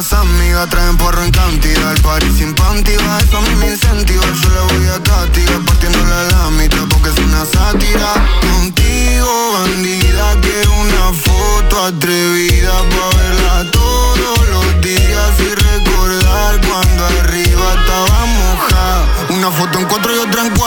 las amigas traen porro en cantidad. El party sin panty va, eso a mí me incentiva. Yo le voy a castigar partiéndole la mitad porque es una sátira. Contigo, bandida, quiero una foto atrevida pa' verla todos los días y recordar cuando arriba estaba mojada. Una foto en 4 y otra en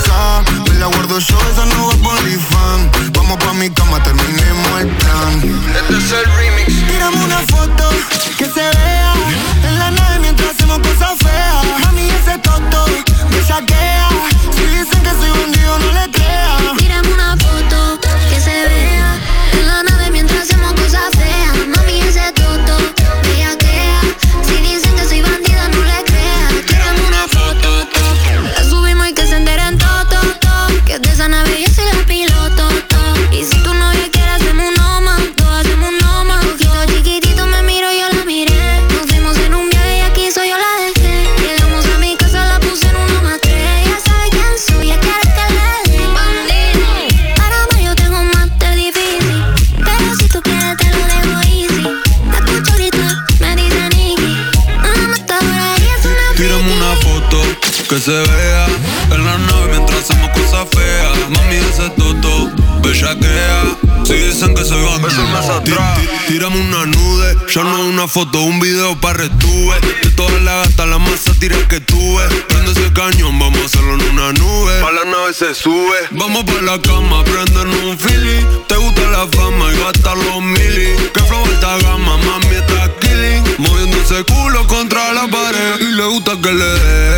4K. Me la guardo yo, esa no va por OnlyFans. Vamos pa' mi cama, terminemos el plan. Este es el remix. Tírame una foto que se vea en la nave mientras hacemos cosas feas. Mami, ese toto me saquea. Si dicen que soy bandido, no le crea. Tírame una foto que se vea en la nave mientras hacemos cosas feas. Mami, ese toto me saquea. Si dicen que soy bandida, no le crea. Tírame una foto, la subimos y que se enteren todo. Que de esa nave yo soy la piloto. Y si tu novia quiere hacemos un noma, hacemos un noma. Ojito chiquitito me miro, yo la miré. Nos fuimos en un viaje y aquí soy yo la dejé. Llegamos a mi casa, la puse en 1+3. Ya sabe quién soy, ya quiere que le dé. Bandito, para más yo tengo un máster difícil. Pero si tú quieres te lo dejo easy. La escucho gritar, me dice Nicky. Una matadora y es una friki. Tírame una foto que se vea en la nave mientras hacemos cosas feas. Mami, ese toto bellaquea. Si dicen que soy bandido, tírame una nude. Ya no una foto, un video pa' retube. De todas las gatas, la más sátira que tuve. Prende ese cañón, vamos a hacerlo en una nube. Pa' la nave se sube. Vamos pa' la cama, prendernos un fili. Te gusta la fama y gastar los mili. Que flow alta gama, mami está killing. Moviendo ese culo contra la pared. Y le gusta que le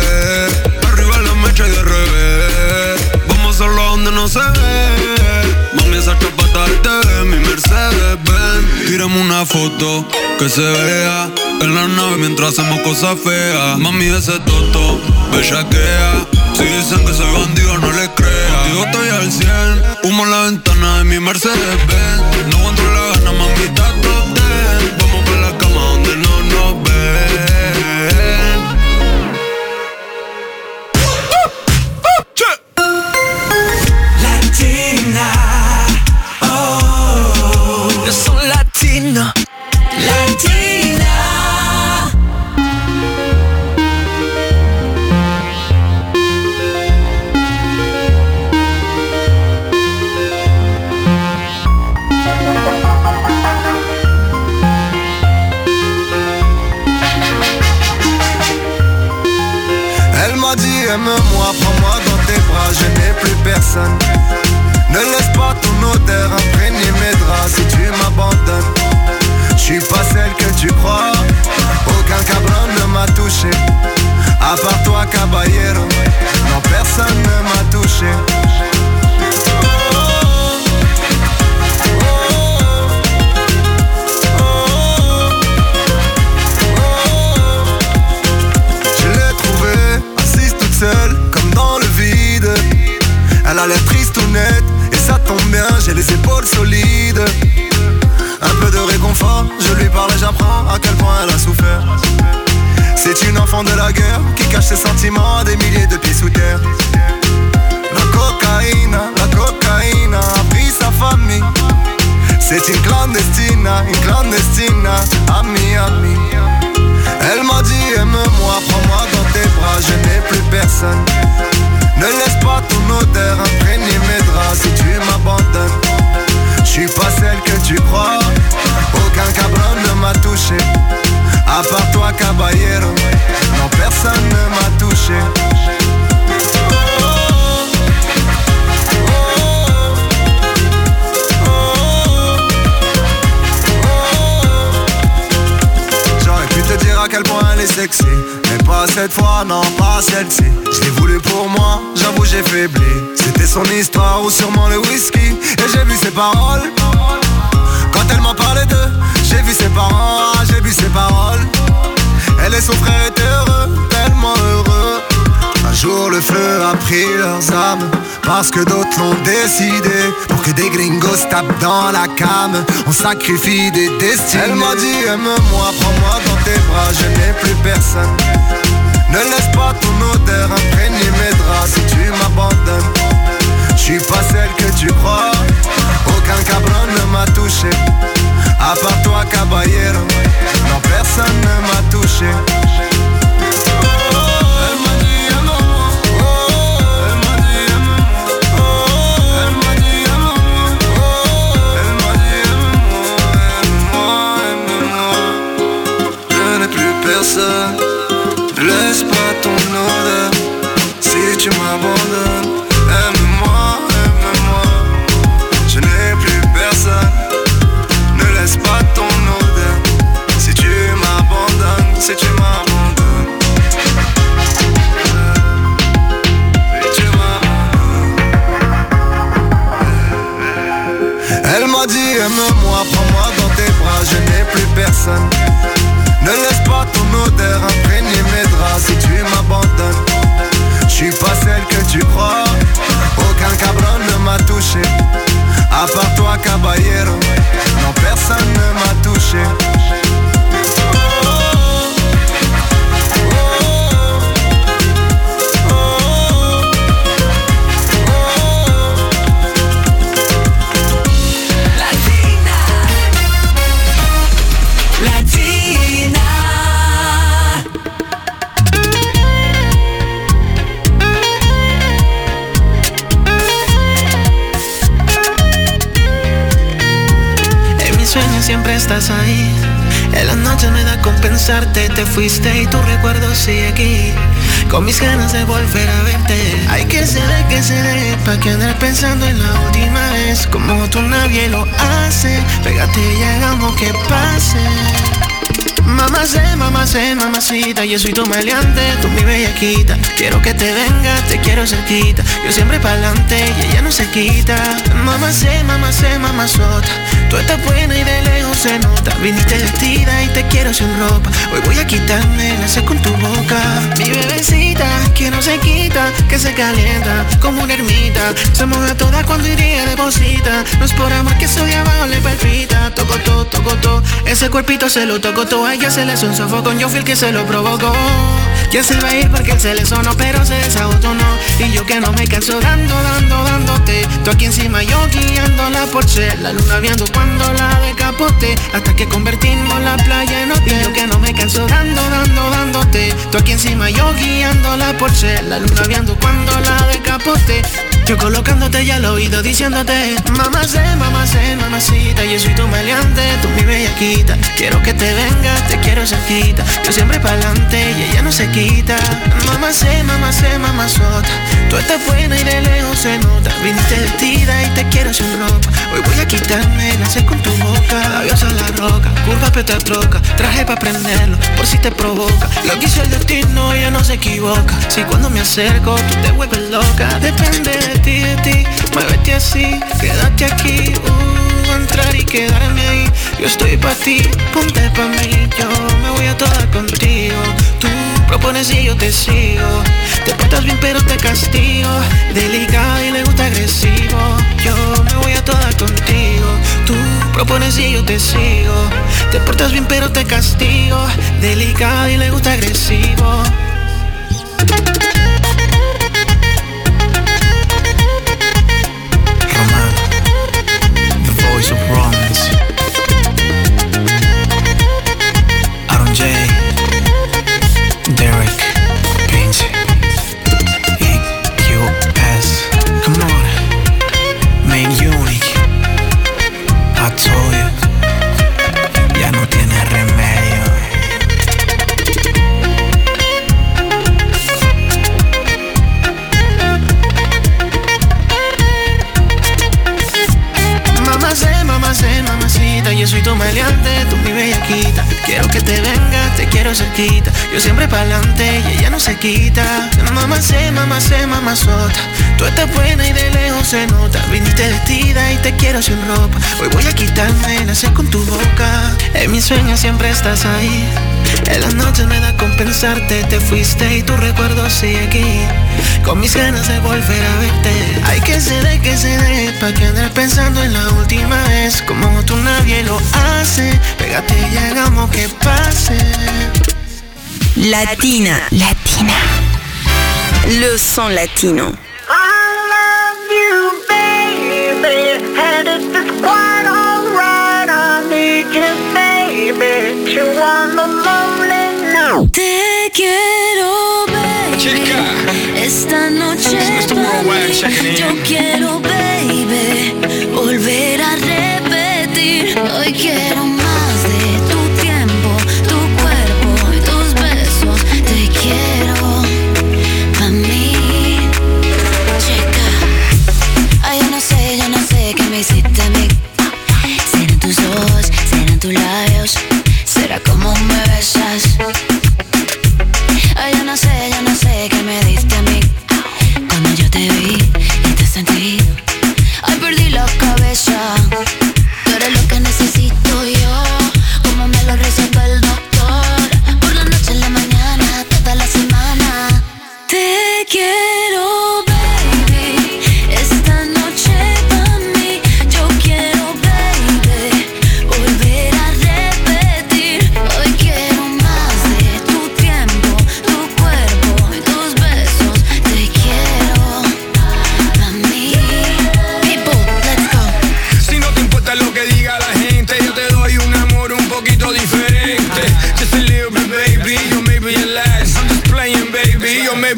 dé arriba la mecha y de revés. Vamos a hacerlo donde no se ve. Mami, esa chapata del TV, mi Mercedes Benz. Tírame una foto que se vea en la nave mientras hacemos cosas feas. Mami, ese toto bellaquea. Si dicen que soy bandido, no les crea. Contigo estoy al 100, humo en la ventana de mi Mercedes Benz. No aguanto la gana, mami, está top 10. Vamos pa' la cama donde no nos ven. Yo soy latino, latina. Elle m'a dit aime-moi, prends-moi dans tes bras, je n'ai plus personne. Ne laisse pas ton odeur imprégner mes draps si tu m'abandonnes. Je suis pas celle que tu crois, aucun cabron ne m'a touché. À part toi, caballero, non personne ne m'a touché. Je l'ai trouvée assise toute seule, comme dans le vide. Elle a l'air triste ou nette. Et ça tombe bien, j'ai les épaules solides. Un peu de réconfort, je lui parle et j'apprends à quel point elle a souffert. C'est une enfant de la guerre qui cache ses sentiments à des milliers de pieds sous terre. La cocaïne a pris sa famille. C'est une clandestine à Miami. Elle m'a dit aime-moi, prends-moi dans tes bras, je n'ai plus personne. Ne laisse pas ton odeur imprégner mes draps si tu m'abandonnes. Je suis pas celle que tu crois, aucun cabron ne m'a touché. À part toi, caballero, non personne ne m'a touché. J'aurais pu te dire à quel point elle est sexy, mais pas cette fois, non, pas celle-ci. Je l'ai voulu pour moi, j'avoue j'ai faibli. C'était son histoire ou sûrement le whisky. Et j'ai vu ses paroles, quand elle m'a parlé d'eux. J'ai vu ses parents, j'ai vu ses paroles. Elle et son frère étaient heureux, tellement heureux. Un jour le feu a pris leurs âmes, parce que d'autres l'ont décidé. Pour que des gringos tapent dans la came, on sacrifie des destinées. Elle m'a dit aime-moi, prends-moi dans tes bras, je n'ai plus personne. Ne laisse pas ton odeur imprégner mes draps si tu m'abandonnes. Je suis pas celle que tu crois, aucun cabron ne m'a touché. À part toi, caballero, non personne ne m'a Prends-moi dans tes bras, je n'ai plus personne. Ne laisse pas ton odeur imprégner mes draps si tu m'abandonnes. J'suis pas celle que tu crois. Aucun cabron ne m'a touché. À part toi, caballero. Non, personne ne m'a touché. Siempre estás ahí. En las noches me da con pensarte. Te fuiste y tu recuerdo sigue aquí. Con mis ganas de volver a verte. Hay que se dé, pa' que andar pensando en la última vez. Como tú nadie lo hace. Pégate y hagamos que pase. Mamacita, yo soy tu maleante, tú mi bellaquita. Quiero que te venga, te quiero cerquita. Yo siempre pa'lante y ella no se quita. Mamazota. Tú estás buena y de lejos se nota. Viniste vestida y te quiero sin ropa. Hoy voy a quitarme la sed con tu boca. Mi bebecita, que no se quita, que se calienta como una ermita. Se moja toda cuando iría deposita. No es por amor que soy abajo le palpita. Toco todo, ese cuerpito se lo tocó todo. A ella se le hizo un sofocón, yo fui el que se lo provocó. Ya se iba a ir porque él se le sonó, pero se desabotonó. Y yo que no me canso dándote. Tú aquí encima, yo guiando la Porsche. La luna viendo cuando la decapote. Hasta que convertimos la playa en hotel. Y yo que no me canso dándote. Tú aquí encima, yo guiando la Porsche. La luna viendo cuando la decapote. Yo colocándote ya al oído diciéndote: mamacita, yo soy tu maleante, tú mi bellaquita. Quiero que te vengas, te quiero cerquita. Yo siempre pa'lante y ella no se quita. Mamazota. Tú estás buena y de lejos se nota. Viniste vestida y te quiero sin ropa. Hoy voy a quitarme la sed con tu boca. Labios a la roca, curva pero te troca. Traje pa' prenderlo, por si te provoca. Lo que hizo el destino, ella no se equivoca. Si cuando me acerco, tú te vuelves loca. Depende de ti, muévete así, quédate aquí. Entrar y quedarme ahí. Yo estoy pa' ti, ponte pa' mí. Yo me voy a toda contigo. Tú propones y yo te sigo. Te portas bien pero te castigo. Delicado y le gusta agresivo. Yo me voy a toda contigo. Tú propones y yo te sigo. Te portas bien pero te castigo. Delicado y le gusta agresivo. Voice of Romance, Aaron J, Derek, Pinch, EQS. Come on, make unique. I told you, ya no tiene remedio. Mamacita, yo soy tu maleante, tú mi bellaquita. Quiero que te vengas, te quiero cerquita. Yo siempre pa'lante y ella no se quita. Mamazota. Tú estás buena y de lejos se nota. Viniste vestida y te quiero sin ropa. Hoy voy a quitarme la sed con tu boca. En mis sueños siempre estás ahí. En las noches me da con pensarte. Te fuiste y tu recuerdo sigue aquí. Con mis ganas de volver a verte. Hay que se dé, pa' que andar pensando en la última vez. Como tú nadie lo hace. Pégate y hagamos que pase. Latina. Le son latino. I love you, baby, and if it's quite alright, I need you, baby, you want the lonely now. Te quiero, baby. Chica. Esta noche yo quiero, baby, volver a repetir. Hoy quiero más de tu tiempo, tu cuerpo y tus besos. Te quiero pa' mí. Chica, ay, yo no sé qué me hiciste a mí. Serán tus ojos, serán tus labios, será como me besas. Ay, yo no sé qué me diste a mí. Cuando yo te vi y te sentí, ay, perdí la cabeza. Tú eres lo que necesito.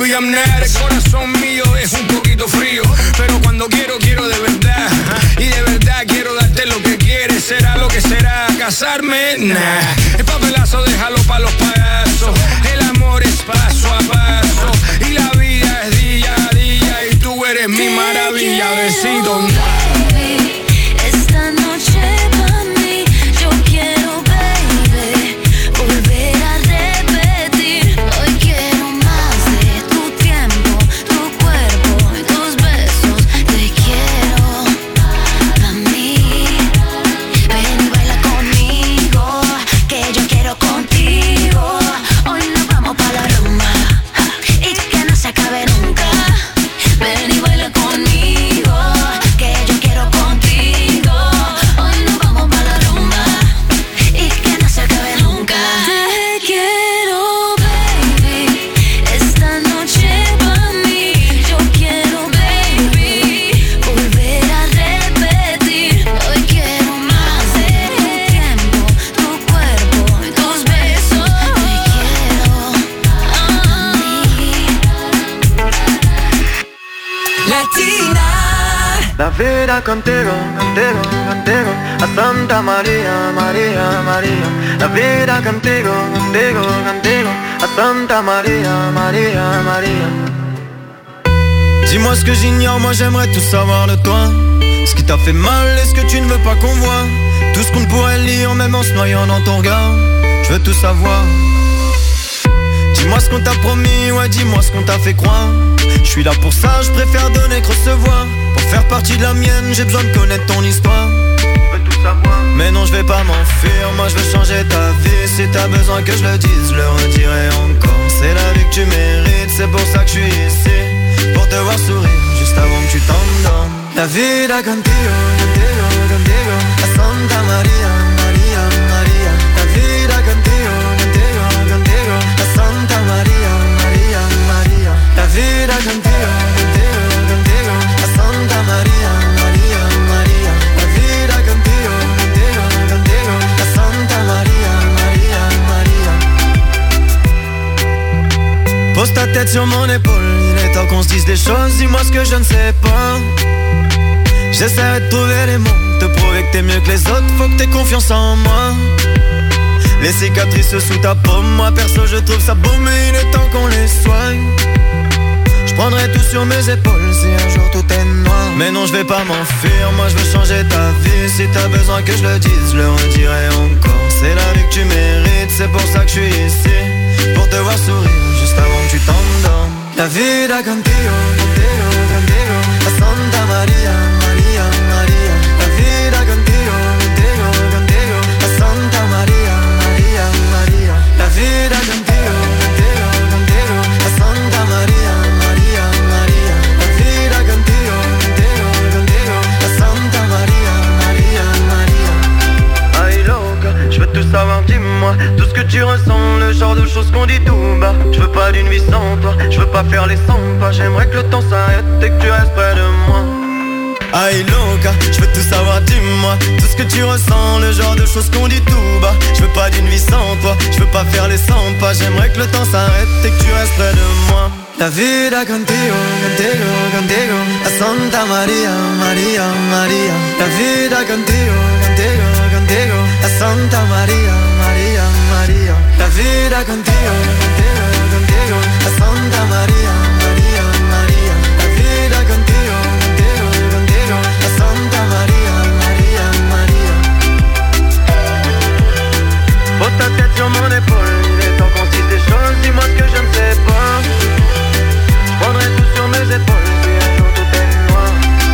baby, I'm not. El corazón mío es un poquito frío, pero cuando quiero, quiero de verdad. Y de verdad quiero darte lo que quieres. Será lo que será, casarme, nah. El papelazo déjalo pa' los payasos. El amor es paso a paso. Y la vida es día a día. Y tú eres mi maravilla, besito. Esta noche pa' mí, yo quiero, baby, volver a repetir. Hoy quiero más de tu tiempo, tu cuerpo y tus besos. Te quiero pa' mí. Ven y baila conmigo, que yo quiero contigo. Hoy nos vamos pa' la rumba y que no se acabe nunca. Ven y baila conmigo, que yo quiero contigo. Hoy nos vamos pa' la rumba y que no se acabe nunca. Te quiero, baby, esta noche pa' mí. Yo quiero, baby, volver a repetir. Hoy quiero más de tu tiempo, tu cuerpo y tus besos. Te quiero a mí. Latina. La vida contigo, contigo, contigo, a Santa María, María, María. La vida contigo, contigo, contigo, a Santa María, María, María. Dis-moi ce que j'ignore, moi j'aimerais tout savoir de toi. Ce qui t'a fait mal et ce que tu ne veux pas qu'on voit. Tout ce qu'on pourrait lire même en se noyant dans ton regard. Je veux tout savoir. Dis-moi ce qu'on t'a promis, ouais dis-moi ce qu'on t'a fait croire. Je suis là pour ça, je préfère donner que recevoir. Pour faire partie de la mienne, j'ai besoin de connaître ton histoire. Je veux tout savoir. Mais non, je vais pas m'enfuir, moi je veux changer ta vie. Si t'as besoin que je le dise, je le redirai encore. C'est la vie que tu mérites, c'est pour ça que je suis ici. Pour te voir sourire, juste avant que tu t'endormes. La vida contigo, contigo, contigo, a Santa María, María, María. La vida contigo, contigo, contigo, a Santa María, María, María. La vida contigo, contigo, contigo, a Santa María, María, María. La vida contigo, contigo, contigo, a Santa María, María, María. Pose ta tête sur mon épaule, il est temps qu'on se dise des choses, dis-moi ce que je ne sais pas. J'essaierai de trouver les mots, te prouver que t'es mieux que les autres, faut que t'aies confiance en moi. Les cicatrices sous ta paume, moi perso je trouve ça beau, mais il est temps qu'on les soigne. Je prendrai tout sur mes épaules si un jour tout est noir. Mais non, je vais pas m'enfuir, moi je veux changer ta vie. Si t'as besoin que je le dise, je le redirai encore. C'est la vie que tu mérites, c'est pour ça que je suis ici. Pour te voir sourire, juste avant que tu t'endormes. La vida contigo, contigo, contigo, a Santa María, María, María. La vida contigo, contigo, contigo, a Santa María, María, María. La vida contigo, contigo, contigo, a Santa María, María, María. La vida contigo, contigo, contigo, a Santa María, María, María. Ay loca, je veux tout savoir, dis-moi tout ce que tu ressens, le genre de choses qu'on dit tout bas. Je veux pas d'une vie sans toi, je veux pas faire les 100 pas. J'aimerais que le temps s'arrête et que tu restes près de moi. Ay loca, je veux tout savoir, dis-moi tout ce que tu ressens, le genre de choses qu'on dit tout bas. Je veux pas d'une vie sans toi, je veux pas faire les 100 pas. J'aimerais que le temps s'arrête et que tu restes près de moi. La vida contigo, contigo, contigo, a Santa María, María, María. La vida contigo, contigo, contigo, a Santa María, María, María. La vida contigo, contigo, contigo, a Santa María, María, María. La vida contigo, contigo, contigo, a Santa María, María, María. Pose ta tête sur mon épaule, il est temps qu'on se dise des choses, dis-moi ce que je ne sais pas. Je prendrai tout sur mes épaules, si un jour tout est noir.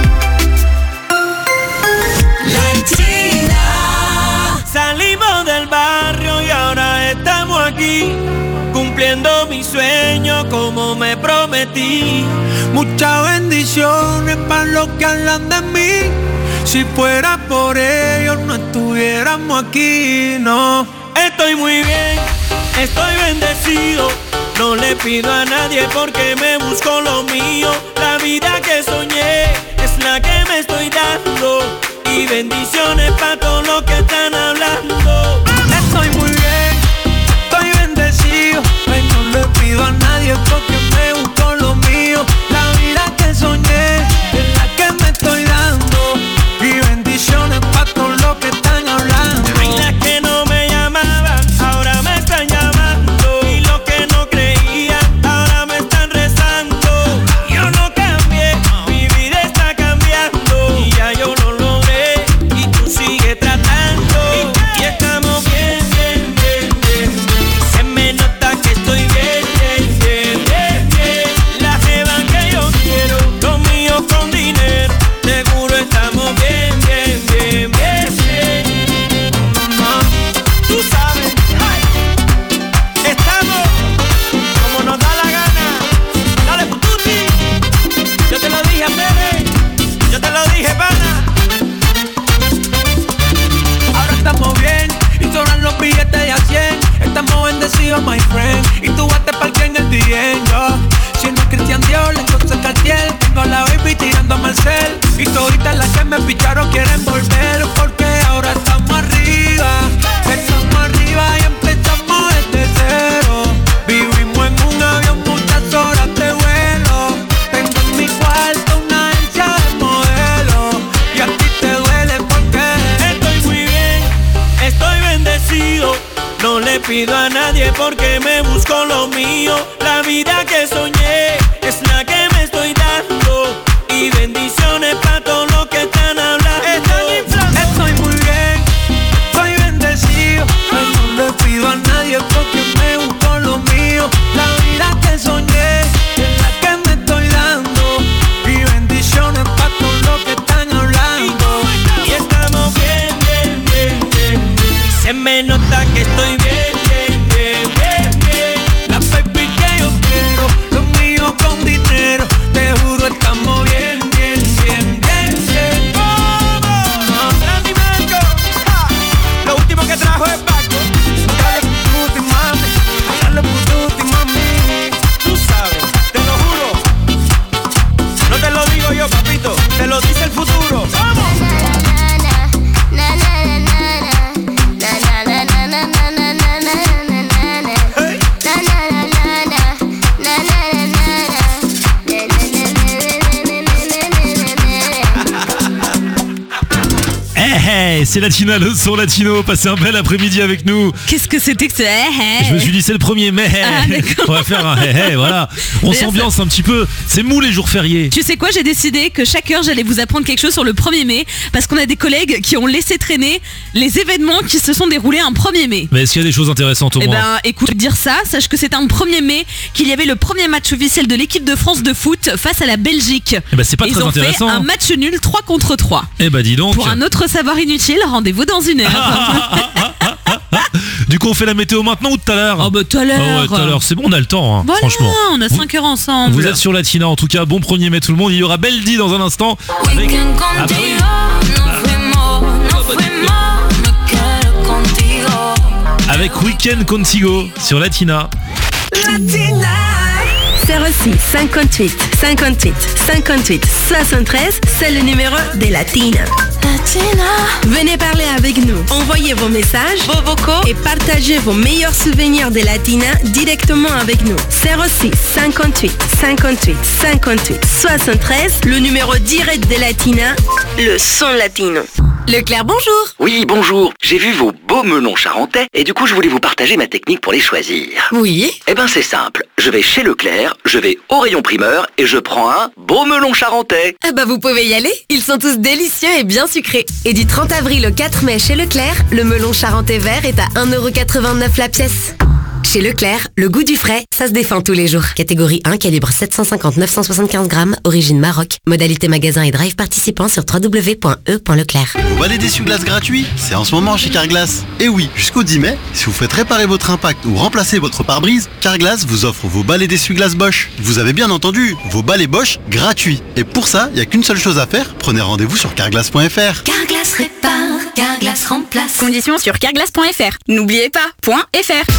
Latina. Salimos del barrio y ahora estamos aquí, cumpliendo mi sueño como me prometí. Muchas bendiciones para los que hablan de mí. Si fuera por ellos no estuviéramos aquí, no. Estoy muy bien, estoy bendecido. No le pido a nadie porque me busco lo mío. La vida que soñé es la que me estoy dando. Y bendiciones para todos los que están hablando. Estoy muy bien, estoy bendecido. No le pido a nadie porque me busco picharos quieren volver porque ahora estamos arriba y empezamos desde cero. Vivimos en un avión muchas horas de vuelo. Tengo en mi cuarto una agencia de modelo. Y a ti te duele porque estoy muy bien, estoy bendecido. No le pido a nadie porque me busco lo mío. La vida que soñé es la que me estoy dando. Y bendiciones para todos los que están hablando. Estoy muy bien, soy bendecido. No le pido a nadie porque me busco lo mío. La vida que soñé es la que me estoy dando. Y bendiciones para todos los que están hablando. Y estamos bien, bien, bien, bien. Se me nota que estoy bien, bien, bien, bien, bien. La baby que yo quiero, lo mío con dinero. Te juro estamos bien, bien, bien, bien, bien. ¡Vamos! ¡Randy Marco! Lo último que trajo es Paco. Dale pututi, mami. Dale pututi, mami. Tú sabes, te lo juro. No te lo digo yo, papito. Te lo dice el futuro. ¡Vamos! Hey, c'est Latina, le son latino. Passez un bel après-midi avec nous. Qu'est-ce que c'était que ce Je me suis dit c'est le 1er mai. On va faire un hey, voilà. On s'ambiance un petit peu. C'est mou les jours fériés. Tu sais quoi, j'ai décidé que chaque heure j'allais vous apprendre quelque chose sur le 1er mai parce qu'on a des collègues qui ont laissé traîner les événements qui se sont déroulés un 1er mai. Mais est-ce qu'il y a des choses intéressantes au moins? Eh ben écoute, dire ça, sache que c'est un 1er mai qu'il y avait le premier match officiel de l'équipe de France de foot face à la Belgique. Eh ben c'est pas très intéressant. Ils ont fait un match nul 3-3. Eh ben dis donc. Pour un autre savoir inutile, rendez-vous dans une heure. Du coup on fait la météo maintenant ou tout à l'heure? Oh bah tout à l'heure. Oh ouais, tout à l'heure, c'est bon, on a le temps hein, voilà, franchement. On a 5 heures ensemble. Vous êtes sur Latina en tout cas, bon 1er mai tout le monde. Il y aura Beldi dans un instant avec... Ah bah oui. Avec Weekend Contigo sur Latina. Latina 06 58 58 58 73, c'est le numéro des Latina. Venez parler avec nous. Envoyez vos messages, vos vocaux et partagez vos meilleurs souvenirs des Latinas directement avec nous. 06 58 58 58 73, le numéro direct des Latinas, le son latino. Leclerc, bonjour. Oui, bonjour. J'ai vu vos beaux melons charentais et du coup je voulais vous partager ma technique pour les choisir. Oui. Eh ben c'est simple. Je vais chez Leclerc, je vais au rayon primeur et je prends un beau melon charentais. Ah bah vous pouvez y aller. Ils sont tous délicieux et bien sucrés. Et du 30 avril au 4 mai chez Leclerc, le melon charentais vert est à 1,89€ la pièce. Chez Leclerc, le goût du frais, ça se défend tous les jours. Catégorie 1, calibre 750-975 grammes, origine Maroc. Modalité magasin et drive participant sur www.e.leclerc. Vous balai d'essuie-glace gratuit, c'est en ce moment chez Carglass. Et oui, jusqu'au 10 mai, si vous faites réparer votre impact ou remplacer votre pare-brise, Carglass vous offre vos balais d'essuie-glace Bosch. Vous avez bien entendu, vos balais Bosch gratuits. Et pour ça, il n'y a qu'une seule chose à faire, prenez rendez-vous sur carglass.fr. Carglass répare, Carglass remplace. Conditions sur carglass.fr. N'oubliez pas, .fr.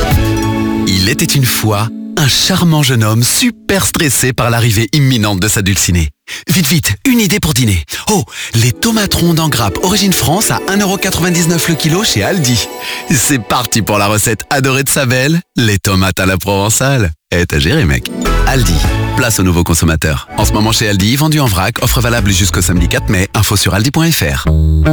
Il était une fois un charmant jeune homme super stressé par l'arrivée imminente de sa dulcinée. Vite, vite, une idée pour dîner. Oh, les tomates rondes en grappe origine France à 1,99€ le kilo chez Aldi. C'est parti pour la recette adorée de sa belle, les tomates à la provençale. T'as géré, mec. Aldi, place aux nouveaux consommateurs. En ce moment chez Aldi, vendu en vrac, offre valable jusqu'au samedi 4 mai. Info sur aldi.fr.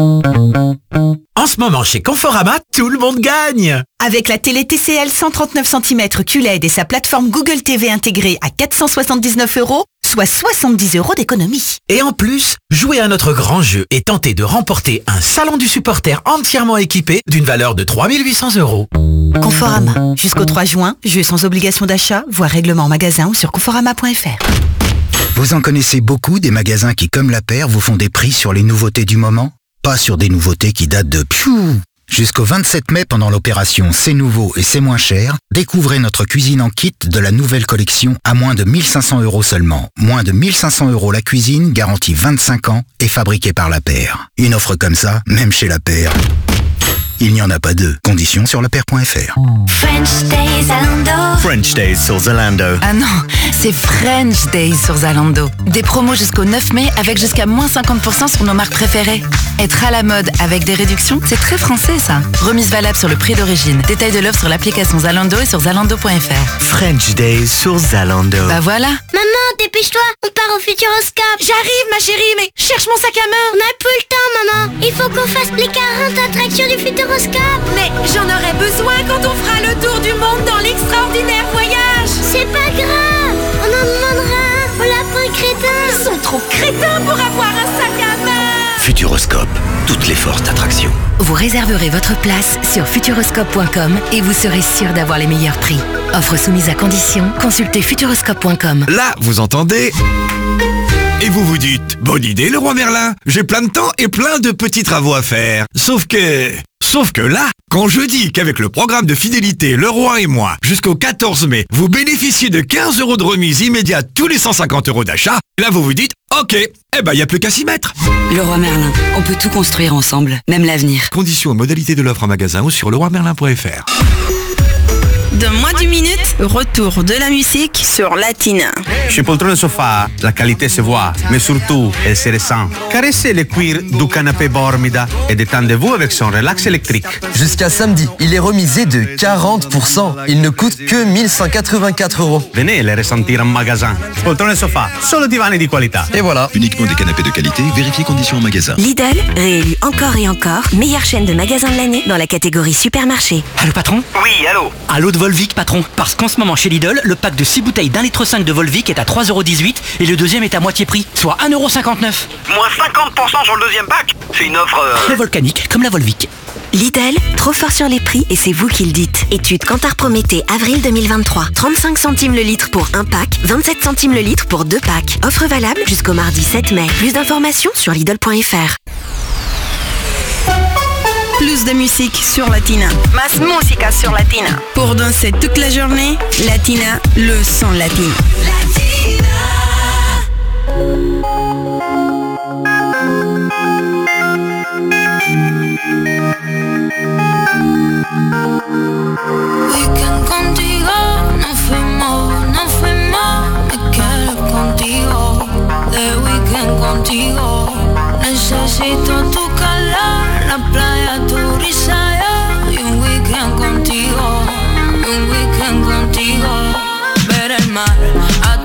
En ce moment chez Conforama, tout le monde gagne. Avec la télé TCL 139 cm QLED et sa plateforme Google TV intégrée à 479€, soit 70€ d'économie. Et en plus, jouez à notre grand jeu et tentez de remporter un salon du supporter entièrement équipé d'une valeur de 3800€. Conforama, jusqu'au 3 juin, jeu sans obligation d'achat, voire règlement en magasin ou sur conforama.fr. Vous en connaissez beaucoup des magasins qui, comme la paire, vous font des prix sur les nouveautés du moment? Pas sur des nouveautés qui datent de pfiou. Jusqu'au 27 mai, pendant l'opération C'est nouveau et c'est moins cher, découvrez notre cuisine en kit de la nouvelle collection à moins de 1500€ seulement. Moins de 1500€ la cuisine, garantie 25 ans et fabriquée par la paire. Une offre comme ça, même chez la paire, Il n'y en a pas deux. Conditions sur lepair.fr. French Days Zalando. French Days sur Zalando. Ah non, c'est French Days sur Zalando. Des promos jusqu'au 9 mai avec jusqu'à moins 50% sur nos marques préférées. Être à la mode avec des réductions, c'est très français ça. Remise valable sur le prix d'origine. Détail de l'offre sur l'application Zalando et sur zalando.fr. French Days sur Zalando. Bah voilà. Maman, dépêche-toi, on part au Futuroscope. J'arrive ma chérie, mais cherche mon sac à main. On n'a plus le temps, maman. Il faut qu'on fasse les 40 attractions du Futuroscope. Mais j'en aurai besoin quand on fera le tour du monde dans l'extraordinaire voyage. C'est pas grave, on en demandera un au lapin crétin. Ils sont trop crétins pour avoir un sac à main. Futuroscope, toutes les forces d'attraction. Vous réserverez votre place sur futuroscope.com et vous serez sûr d'avoir les meilleurs prix. Offre soumise à condition, consultez futuroscope.com. Là, vous entendez ? Et vous vous dites, bonne idée le roi Merlin, j'ai plein de temps et plein de petits travaux à faire. Sauf que là, quand je dis qu'avec le programme de fidélité Le Roi et moi, jusqu'au 14 mai, vous bénéficiez de 15 € de remise immédiate tous les 150 € d'achat, là vous vous dites, ok, il n'y a plus qu'à s'y mettre. Le Roi Merlin, on peut tout construire ensemble, même l'avenir. Conditions et modalités de l'offre en magasin ou sur leroimerlin.fr. Dans moins d'une minute, retour de la musique sur Latina. Chez Poltrone Sofa, la qualité se voit, mais surtout, elle se ressent. Caressez le cuir du canapé Bormida et détendez-vous avec son relax électrique. Jusqu'à samedi, il est remisé de 40%. Il ne coûte que 1184 €. Venez le ressentir en magasin. Poltrone Sofa, solo divani di qualità. Et voilà. Uniquement des canapés de qualité, vérifiez conditions en magasin. Lidl, réélu encore et encore, meilleure chaîne de magasins de l'année dans la catégorie supermarché. Allô patron ? Oui, allô. Allô de Volvic patron. Parce qu'en ce moment chez Lidl, le pack de 6 bouteilles d'1,5 litre de Volvic est à 3,18 € et le deuxième est à moitié prix, soit 1,59 €. Moins 50% sur le deuxième pack. C'est une offre... Très volcanique, comme la Volvic. Lidl, trop fort sur les prix et c'est vous qui le dites. Étude Kantar Prométhée, avril 2023. 35 centimes le litre pour un pack, 27 centimes le litre pour 2 packs. Offre valable jusqu'au mardi 7 mai. Plus d'informations sur Lidl.fr. Plus de musique sur Latina. Más música sur Latina. Pour danser toute la journée, Latina, le son latino. Weekend contigo, nos fuimos, me quedo contigo. De weekend contigo, necesito tu calor, la playa, tu risa, y un weekend contigo, ver el mar.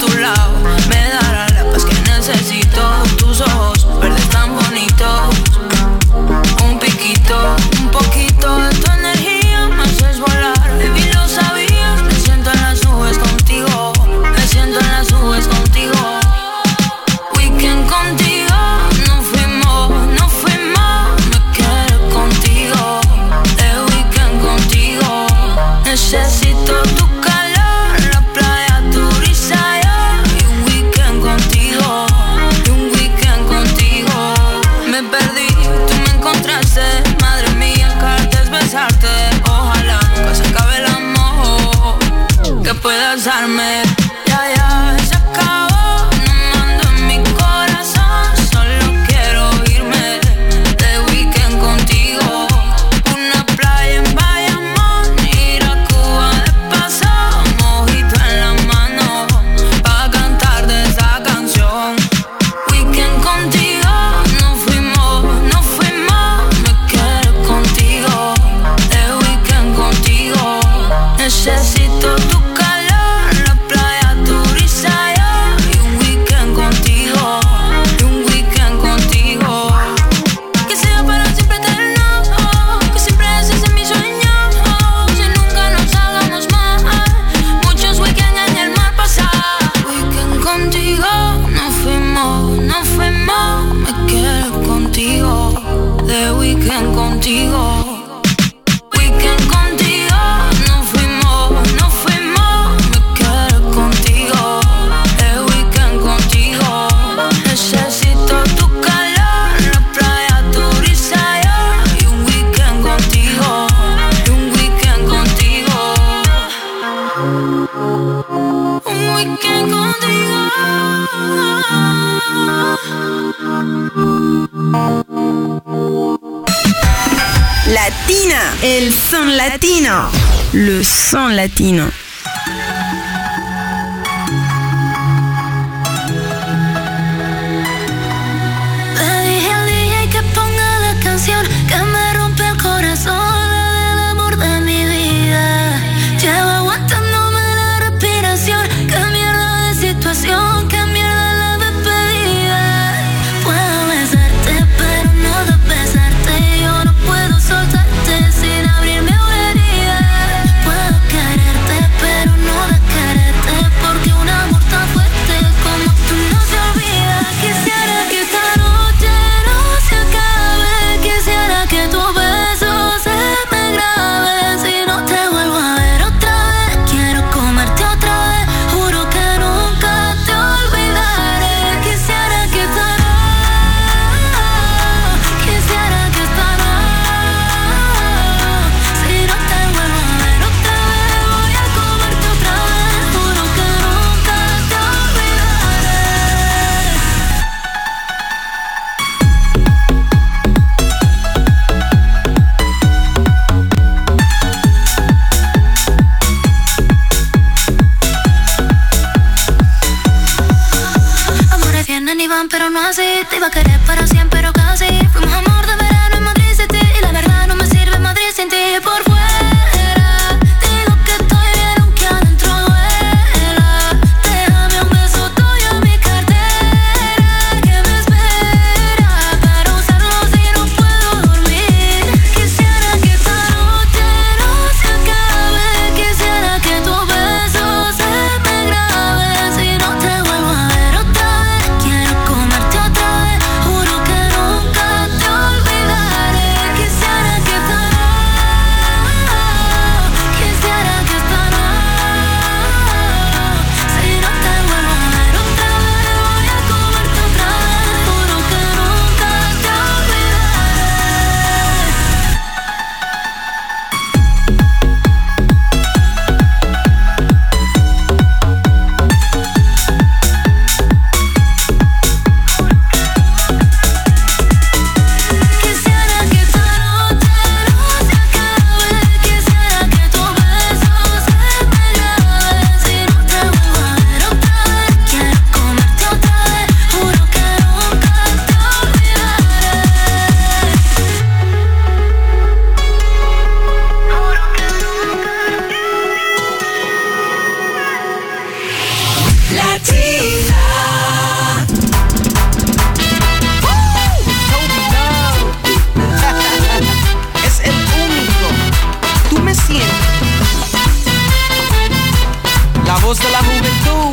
Latina, el son latino. Le son latino. Le dije al DJ que ponga la canción que me rompe el corazón, la del amor de mi vida. Llevo aguantándome la respiración. Qué mierda de situación, qué mierda la despedida. Puedo besarte, pero no de besarte. Yo no puedo soltarte sin abrirme una herida. Puedo quererte, pero no de quererte, porque un amor tan fuerte como tú no se olvida. Quisiera que esta noche no se acabe. Quisiera que tu beso se me grabe. Si no te vuelvo a ver otra vez, quiero comerte otra vez. Juro que nunca te olvidaré. Quisiera que esta noche, quisiera que esta noche, si no te vuelvo a ver otra vez, voy a comerte otra vez. Juro que nunca te olvidaré. Amores vienen y van, pero no así. Te iba a querer para siempre, pero casi. Fuimos amor de verano en Madrid City, y la verdad no me sirve Madrid sin ti. Por fuera digo que estoy bien, aunque adentro duela. Déjame un beso tuyo en mi cartera, que me espera para usarlo si no puedo dormir. Quisiera que esta noche no se acabe. Quisiera que tu beso se me grabe. Si no te vuelvo a ver otra vez, quiero comerte otra vez. Juro que nunca te olvidaré. Quisiera que esta noche, quisiera que esta noche, si no te vuelvo a ver otra vez, voy a comerte otra vez. Juro que nunca te Quisiera que esta noche no se acabe. Quisiera que tu beso se me grabe. Si no te vuelvo a ver otra vez, quiero comerte otra vez. Juro que nunca te olvidaré. Latina. Es el único. Tú me sientes. La voz de la juventud.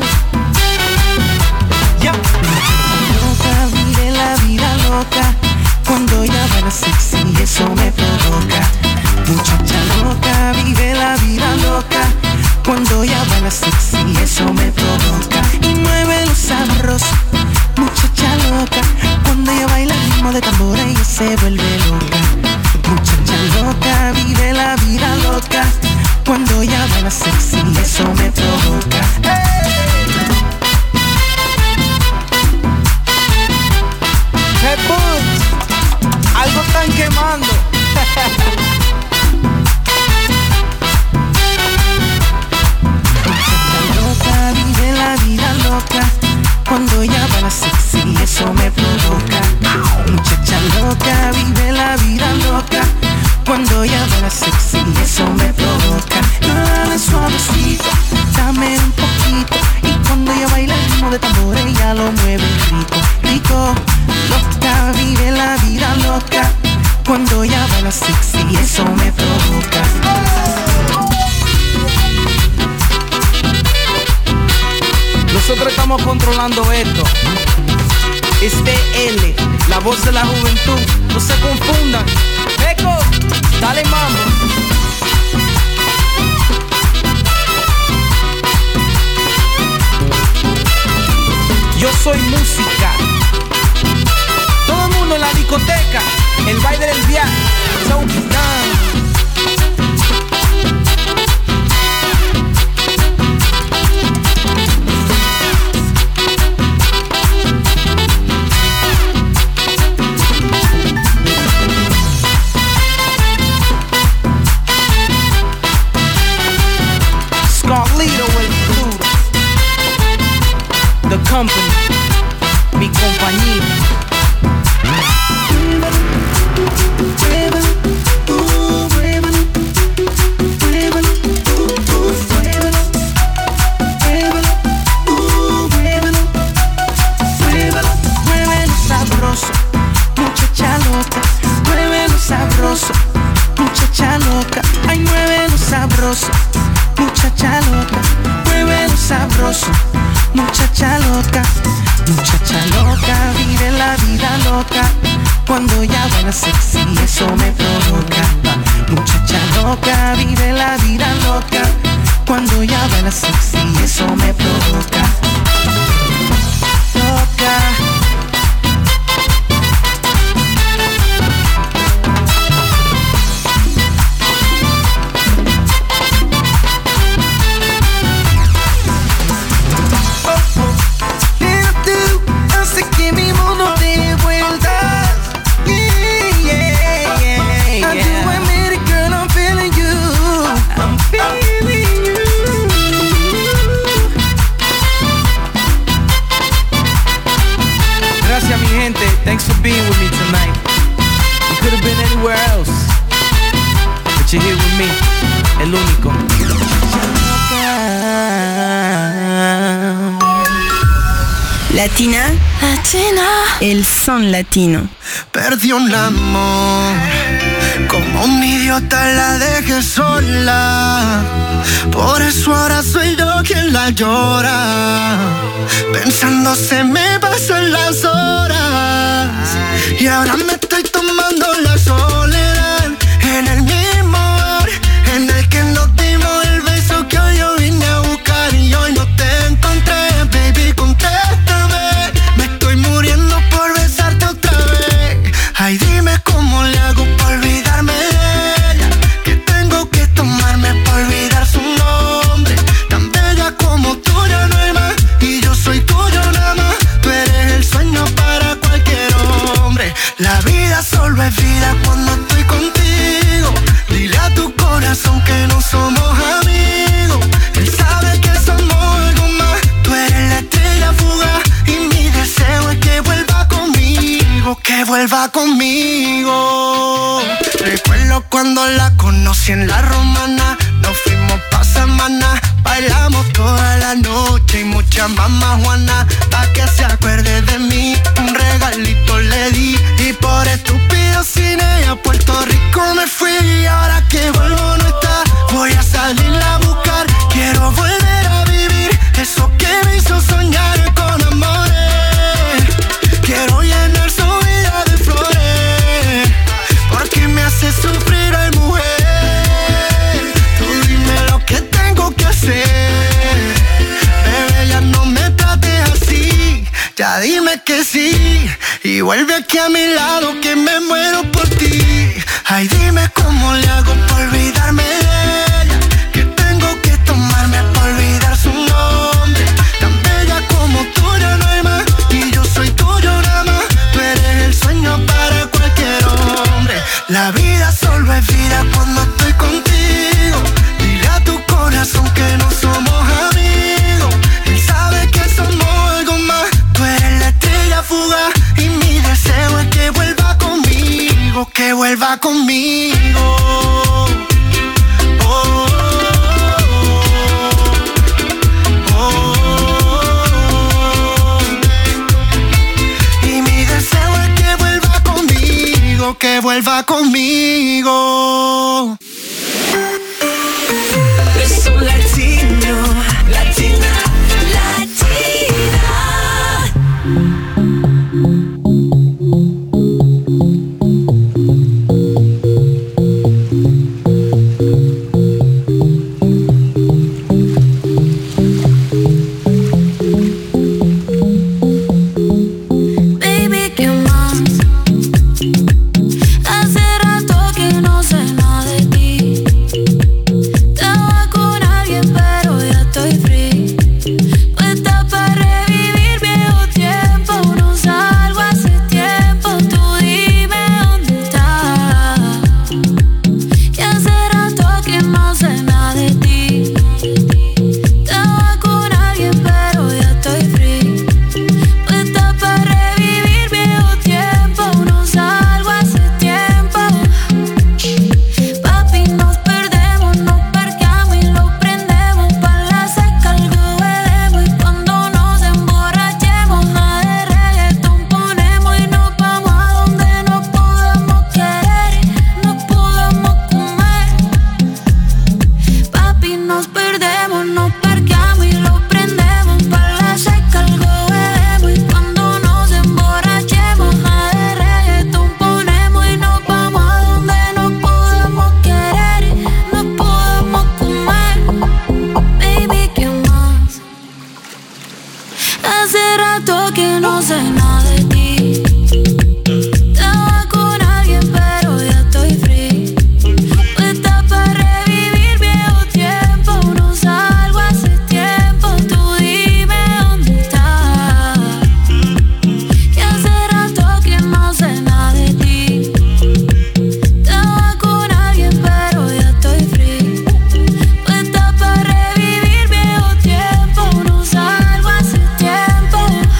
Ya. Loca, vive la vida loca. Cuando ella baila sexy, eso me provoca. Muchacha loca, vive la vida loca. Cuando ella baila sexy, eso me provoca. Y mueve los sabroso, muchacha loca. Cuando ella baila al ritmo de tambor, ella se vuelve loca. Muchacha loca, vive la vida loca. Cuando ella baila sexy, eso me provoca. Hey, Boots, algo están quemando. Muchacha loca, vive la vida loca. Cuando ella baila sexy, eso me provoca. Muchacha loca, vive la vida loca. Cuando ella baila sexy, eso me provoca. Dale suavecito, dame un poquito. Y cuando ella baila el ritmo de tambor, ella lo mueve rico, rico. Loca, vive la vida loca. Cuando ella baila sexy, eso me provoca. Nosotros estamos controlando esto. Es TL, la voz de la juventud. No se confundan. Eco, dale mambo. Yo soy música. Todo el mundo en la discoteca. El baile del viaje. So done. company, mi compañía. Muchacha loca, muévelo sabroso, muchacha loca, ay muévelo sabroso, muchacha loca, muévelo sabroso, muchacha loca, vive la vida loca, cuando ella baila sexy eso me provoca, muchacha loca, vive la vida loca, cuando ella baila sexy eso me provoca, loca. Thanks for being with me tonight. You could have been anywhere else, but you're here with me, el único. Latina, el son latino. Perdí un amor, como un idiota la dejé sola. Por eso ahora soy yo quien la llora. Pensando se me pasan las horas y ahora me estoy tomando la soledad en el mismo bar en el que nos dimos el beso que hoy yo vine a buscar y hoy no te encontré, baby, contéstame. Me estoy muriendo por besarte otra vez. Ay, dime cómo le hago para olvidarme de ella, que tengo que tomarme para olvidar su nombre. Tan bella como tú ya no hay más y yo soy tuyo nada más. Tú eres el sueño para cualquier hombre. La vida solo es vida cuando estoy contigo. Dile a tu corazón que no somos amigos. Él sabe que somos algo más. Tú eres la estrella fugaz y mi deseo es que vuelva conmigo, que vuelva conmigo. Recuerdo cuando la conocí en la Romana. Nos fuimos pa' semana, bailamos toda la noche y mucha mamá Juana. Pa' que se acuerde de mí, un regalito le di. Y por estúpido sin ella a Puerto Rico me fui. Y ahora que vuelvo no está, voy a salirla a buscar. Quiero volver a vivir eso que me hizo soñar con amores. Quiero llenar su vida de flores, porque me hace sufrir, ay mujer. Tú dime lo que tengo que hacer, bebé, ya no me trates así. Ya dime que sí y vuelve aquí a mi lado que me muero por ti. Ay, dime cómo le hago para olvidarme de ella, que tengo que tomarme para olvidar su nombre. Tan bella como tú ya no hay más y yo soy tuyo nada más. Tú eres el sueño para cualquier hombre. La vida solo es vida cuando estoy contigo. Dile a tu corazón que no somos amigos. Él sabe que somos algo más. Tú eres la estrella fugaz y mi deseo es que vuelva conmigo, que vuelva conmigo. Oh, oh, oh, oh. Y mi deseo es que vuelva conmigo, que vuelva conmigo. Es un latino, latina, latina. Baby, ¿qué más? Hace rato que no sé sé nada de ti. Estaba con alguien pero ya estoy free. Puesta para revivir viejo tiempo. No salgo hace tiempo. Tú dime dónde estás. Que hace rato que no sé nada de ti. Estaba con alguien pero ya estoy free. Puesta para revivir viejo tiempo. No salgo hace tiempo.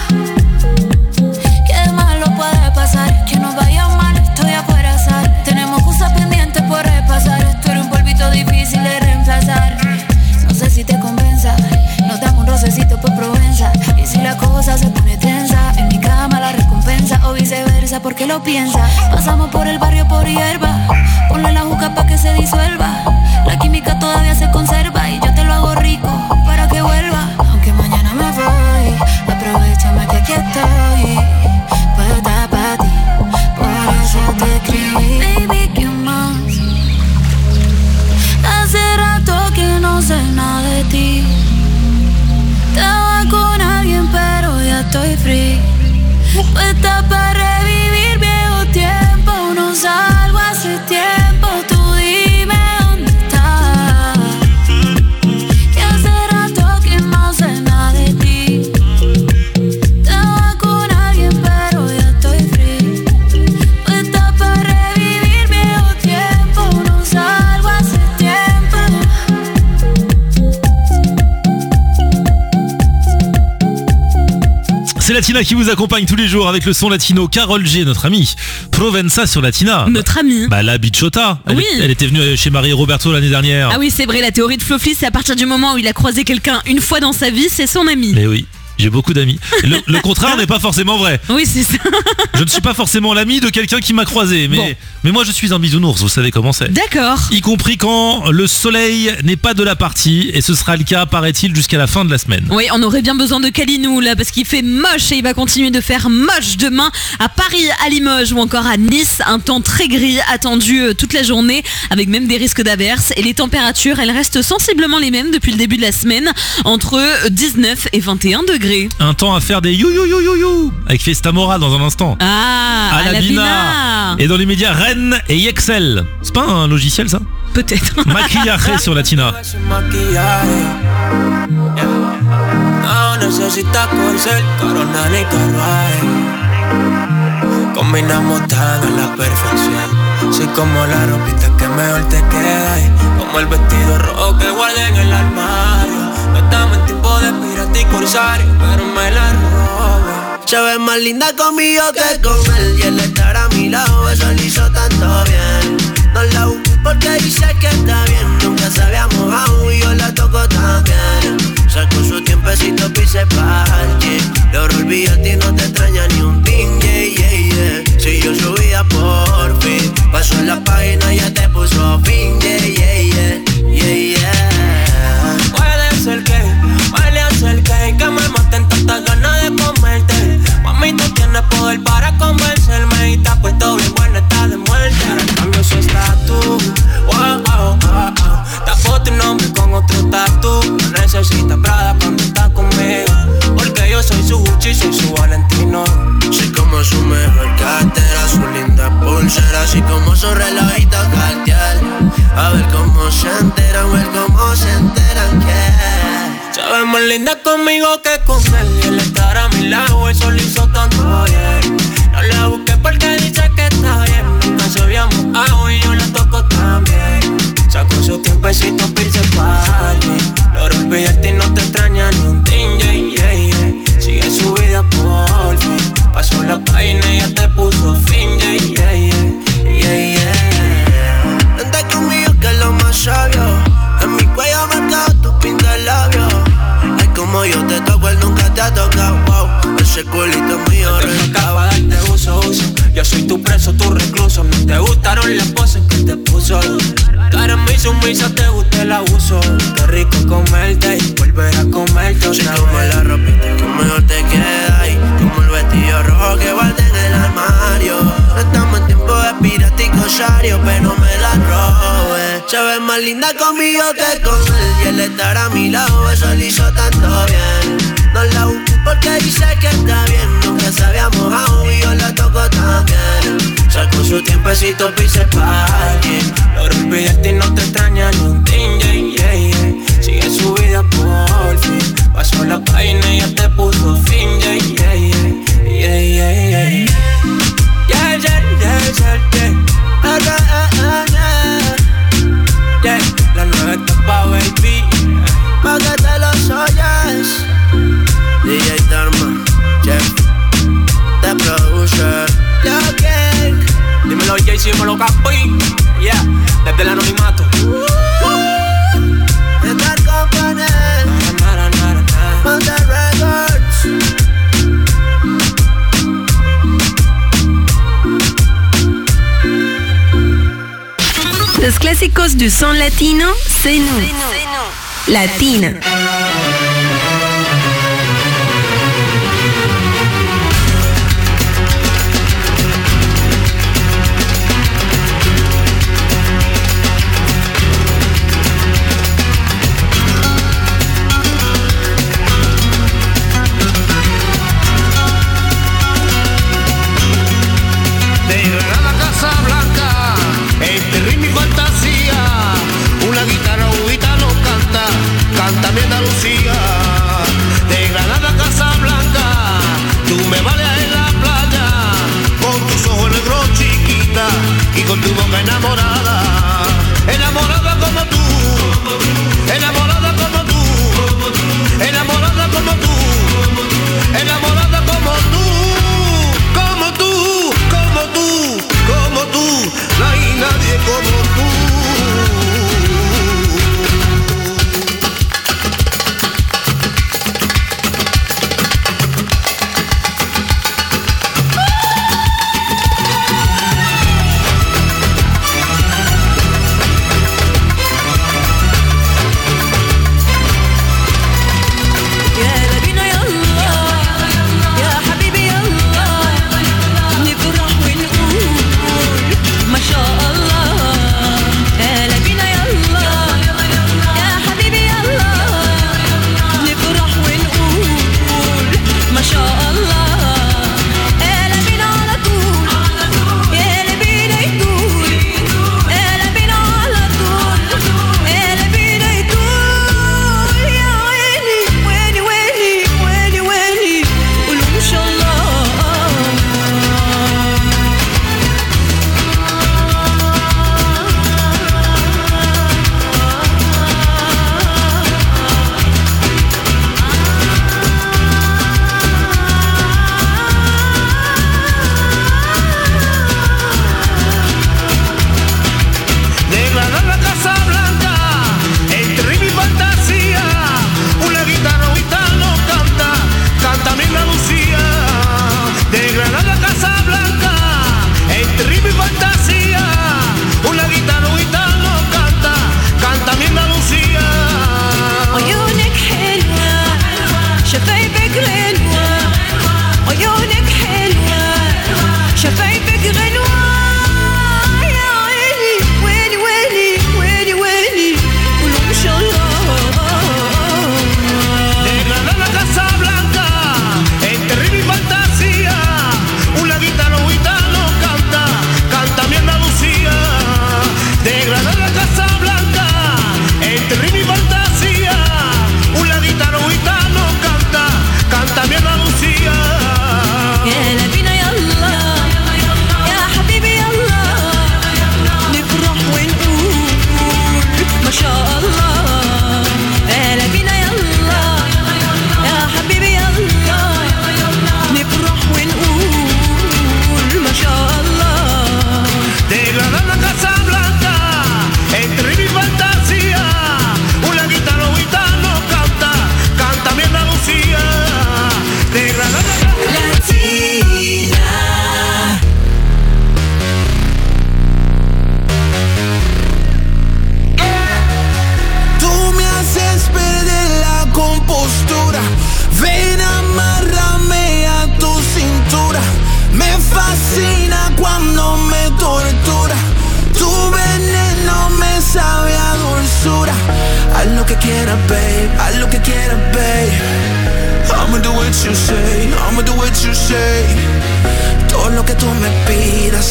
Qué malo puede pasar, que nos vaya mal, estoy afuera azar. Tenemos cosas pendientes por repasar. Esto era un polvito difícil de reemplazar. No sé si te convenza, nos damos un rocecito por Provenza. Y si la cosa se pone tensa, en mi cama la recompensa o viceversa, porque lo piensa. Pasamos por el barrio por hierba, ponle la juca pa' que se disuelva. La química todavía se conserva y yo te lo hago rico para que vuelva. Aunque mañana me voy, aprovechame que aquí estoy. Puedo estar para ti, por eso te escribí. Baby, ¿qué más? Hace rato que no sé nada de ti. Estaba con alguien pero ya estoy free. Puesta para revivir viejo tiempo. No salgo hace tiempo. Tú dime dónde estás. Que hace rato que no sé nada de ti. Estaba con alguien pero ya estoy free. Puesta para revivir viejo tiempo. No salgo hace tiempo. C'est Latina qui vous accompagne tous les jours avec le son latino. Carole G, notre amie Provenza sur Latina. Notre amie. Bah la bichota. Oui. Elle était venue chez Marie et Roberto l'année dernière. Ah oui, c'est vrai, la théorie de Flofli, c'est à partir du moment où il a croisé quelqu'un une fois dans sa vie, c'est son ami. Mais oui. J'ai beaucoup d'amis. Le contraire n'est pas forcément vrai. Oui, c'est ça. Je ne suis pas forcément l'ami de quelqu'un qui m'a croisé, mais, Bon. mais moi je suis un bisounours, vous savez comment c'est. D'accord. Y compris quand le soleil n'est pas de la partie, et ce sera le cas, paraît-il, jusqu'à la fin de la semaine. Oui, on aurait bien besoin de Kalinou là, parce qu'il fait moche et il va continuer de faire moche demain à Paris, à Limoges ou encore à Nice. Un temps très gris attendu toute la journée, avec même des risques d'averses. Et les températures, elles restent sensiblement les mêmes depuis le début de la semaine, entre 19 et 21 degrés. Un temps à faire des you you you you you avec Fiesta Mora dans un instant. Ah, à la Bina. Et dans les médias Rennes et Yexel. C'est pas un logiciel ça? Peut-être. Maquillaje sur Latina. No necesitas corset, corona ni carruaje. Combinamos tan a la perfección. Soy como la ropita que mejor te queda y como el vestido rojo que guardé en el armario. No estamos en tiempo de pirata y corsario, pero me la robo. Se ve más linda conmigo que con él. Y él estar a mi lado, eso le hizo tanto bien. No la busqué porque dice que está bien. Nunca se había mojado y yo la toco también. Sacó su tiempecito, pise parche. Lo olvidé a ti, no te extraña ni un ding, yeah, yeah, yeah. Si yo subía por fin, pasó en la página y ya te puso fin, yeah, yeah, yeah, yeah, yeah. Puede ser que me maten tantas ganas de comerte. Mami, tú tienes poder para convencerme y te has puesto bien buena, estás de muerte. Ahora cambio su estatus, wow, wow, wow. Tapó tu nombre con otro tatu. No necesitas Prada cuando estás conmigo, porque yo soy su Gucci, soy su Valentino. Soy como su mejor cartera, su linda pulsera, así como su relojito Cartier. A ver cómo se enteran que se ve más linda conmigo que con él. Y él estar a mi lado, eso le hizo tanto bien. No la busqué porque dice que está bien. Nunca se había mojado y yo la toco también. Sacó su tiempecito, pirse party. Lo rompí a ti, no te extraña ni un ding, yeah, yeah, yeah. Sigue su vida por fin. Pasó la página y ya te puso fin, yeah, yeah, yeah, yeah, yeah. Vente conmigo que es lo más sabio. En mi cuello marcado tu pinta el labio. Ay, como yo te toco, él nunca te ha tocado, wow. Ese culito mío rescaba. Darte uso. Yo soy tu preso, tu recluso. No te gustaron las poses que te puso. Tú eres mi sumisa, te gusta el abuso. Qué rico comerte y volver a comerte otra vez. Como la ropita que mejor te queda y como el vestido rojo que guardé en el armario. No estamos en tiempo de pirata y cosario, pero me la robé. Se ve más linda conmigo que con él. Y él estar a mi lado, eso le hizo tanto bien. No la busqué porque dice que está bien. Nunca Ella se había mojado y yo la toco también. Sacó su tiempecito, pise pa' alguien. Logró olvidarte y no te extraña ni un tin, yeah, yeah. Sigue su vida por fin. Pasó la página y ya te puso fin, yeah, yeah, yeah. Yeah, yeah, yeah. Yeah, yeah, yeah, yeah, yeah. Yeah, la nueva etapa, baby. Pa' que te los oyes. DJ Dharma, Jeff, The Producer, Lil Gang. Dímelo Jay-Z, dímelo Capi. Yeah, desde el anonimato. Star Company, Monte Records. Los clásicos du son latino, c'est nous. Latina. Cántame Andalucía, de Granada a Casablanca, tú me vales en la playa, con tus ojos negros chiquita y con tu boca enamorada, enamorada como tú, enamorada como tú, enamorada como tú, enamorada como tú, como tú, como tú, como tú, no hay nadie como tú.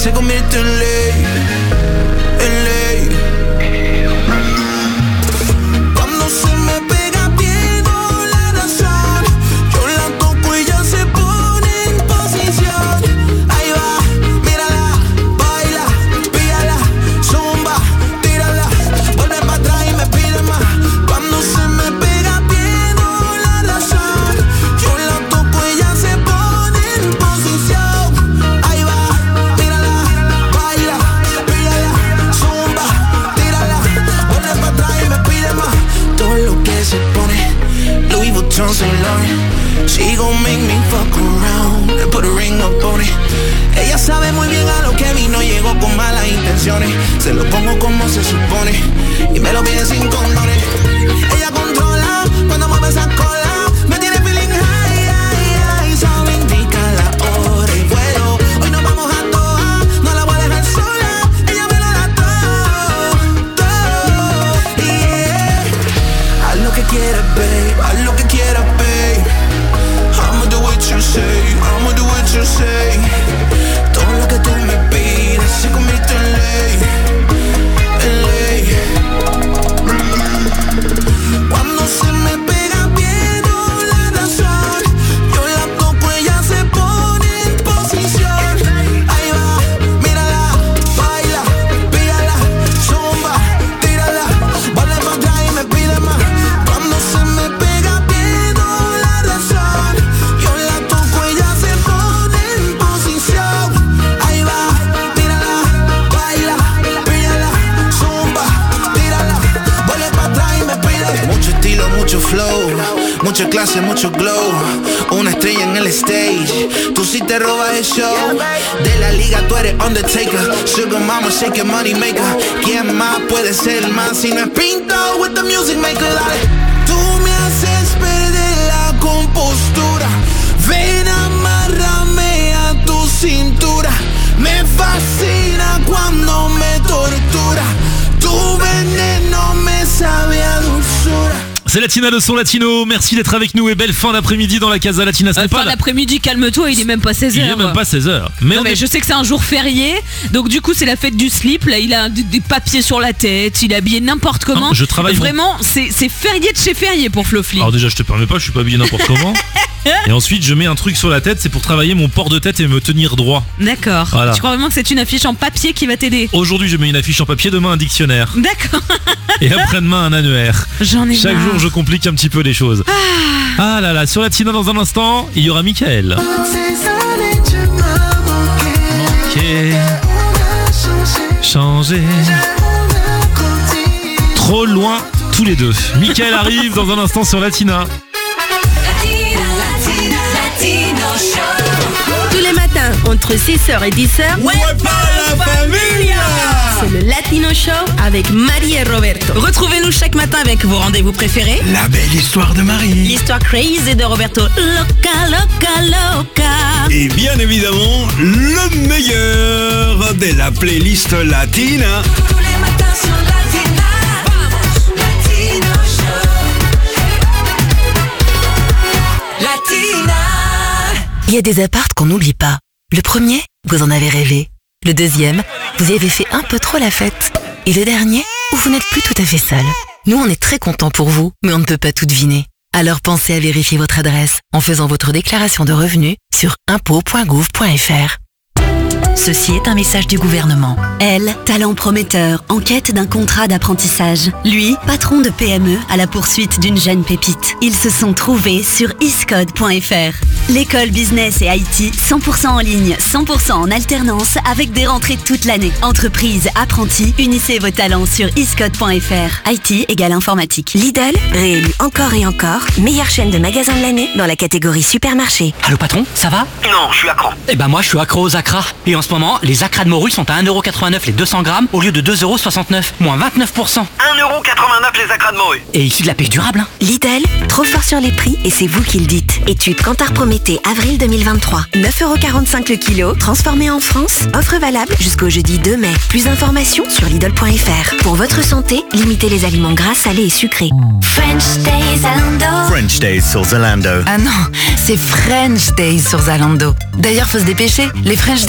se convierte en ley, en ley. Cuando se me pega pierdo la razón, yo la toco y ella se pone en posición. Ahí va, mírala, baila, píala, zumba, tírala, vuelve para atrás y me pide más. Cuando se me pega pierdo la razón, yo la toco y ella se pone en posición. Ahí va, mírala, baila, píala, zumba, tírala, vuelve para atrás y me pide más. Todo lo que se pone, Louis Vuitton Saint Laurent, she gon' make me fuck around and put a ring up on it. Ella sabe muy bien a lo que vino, llegó con malas intenciones. Se lo pongo como se supone y me lo pide sin condones. Ella controla cuando mueve esa cola, me tiene feeling high, high, high. Sabe indica la hora y vuelo. Hoy nos vamos a Doha, no la voy a dejar sola. Ella me lo da todo, todo. Yeah. Haz lo que quieras, babe, haz lo que quieras, babe. I'ma do what you say, I'ma do what you say. Todo lo que tú me pides se convierte en ley, en ley. Cuando se me pega pierdo la razón, yo la toco, ella se pone en posición. Ahí va, mírala, baila, píala, zumba, tírala, vuelve para atrás y me pide más. Cuando se me pega pierdo la razón, yo la toco, ella se pone en posición. Ahí va, mírala, baila, píala, zumba, tírala, vuelve para atrás y me pide. Mucho estilo, mucho flow, mucha clase, mucho glow. Una estrella en el stage, tú sí te robas el show. De la liga tú eres Undertaker, Sugar Mama, shake your money maker. ¿Quién más puede ser más si no es Pinto with the music maker? Dale. Tú me haces perder la compostura, ven amárrame a tu cintura. Me fascina cuando me tortura, tu veneno me sabe a dulzura. C'est Latina, le son latino. Merci d'être avec nous et belle fin d'après-midi dans la Casa Latina. Fin d'après-midi, calme-toi, il est même pas 16h. Il est même pas 16h. Mais je sais que c'est un jour férié, donc du coup c'est la fête du slip. Là, il a des papiers sur la tête, il est habillé n'importe comment. Non, je travaille. Vraiment, c'est férié de chez férié pour Flofli. Alors déjà, je te permets pas, je suis pas habillé n'importe comment. Et ensuite, je mets un truc sur la tête, c'est pour travailler mon port de tête et me tenir droit. D'accord. Voilà. Tu crois vraiment que c'est une affiche en papier qui va t'aider? Aujourd'hui, je mets une affiche en papier, demain un dictionnaire. D'accord. Et après-demain un annuaire. J'en ai Chaque marre. jour, je complique un petit peu les choses. Ah là là, sur Latina dans un instant, il y aura Michael. Manquer, changer. Trop loin tous les deux. Michael arrive dans un instant sur Latina. Tous les matins, entre 6h et 10h, c'est le Latino Show avec Marie et Roberto. Retrouvez-nous chaque matin avec vos rendez-vous préférés. La belle histoire de Marie. L'histoire crazy de Roberto. Loca, loca, loca. Et bien évidemment, le meilleur de la playlist latina. Tous les matins sur Latina. Vamos, Latino Show. Latina. Il y a des apparts qu'on n'oublie pas. Le premier, vous en avez rêvé. Le deuxième, vous y avez fait un peu trop la fête. Et le dernier, où vous n'êtes plus tout à fait seul. Nous, on est très contents pour vous, mais on ne peut pas tout deviner. Alors pensez à vérifier votre adresse en faisant votre déclaration de revenus sur impôts.gouv.fr. Ceci est un message du gouvernement. Elle, talent prometteur, en quête d'un contrat d'apprentissage. Lui, patron de PME à la poursuite d'une jeune pépite. Ils se sont trouvés sur iscode.fr. L'école business et IT, 100% en ligne, 100% en alternance, avec des rentrées toute l'année. Entreprise, apprentis, unissez vos talents sur iscode.fr. IT égale informatique. Lidl, réélu encore et encore, meilleure chaîne de magasins de l'année dans la catégorie supermarché. Allô patron, ça va? Non, je suis accro. Eh ben moi je suis accro aux acras. Et en ce moment, les acras de morue sont à 1,89€ les 200 grammes au lieu de 2,69€, moins 29%. 1,89€ les acras de morue. Et issu de la pêche durable, hein. Lidl, trop fort sur les prix et c'est vous qui le dites. Étude Kantar Prométhée, avril 2023. 9,45€ le kilo, transformé en France. Offre valable jusqu'au jeudi 2 mai. Plus d'informations sur Lidl.fr. Pour votre santé, limitez les aliments gras, salés et sucrés. French Days Zalando. French Days sur Zalando. Ah non, c'est French Days sur Zalando. D'ailleurs, faut se dépêcher. Les French Days, c'est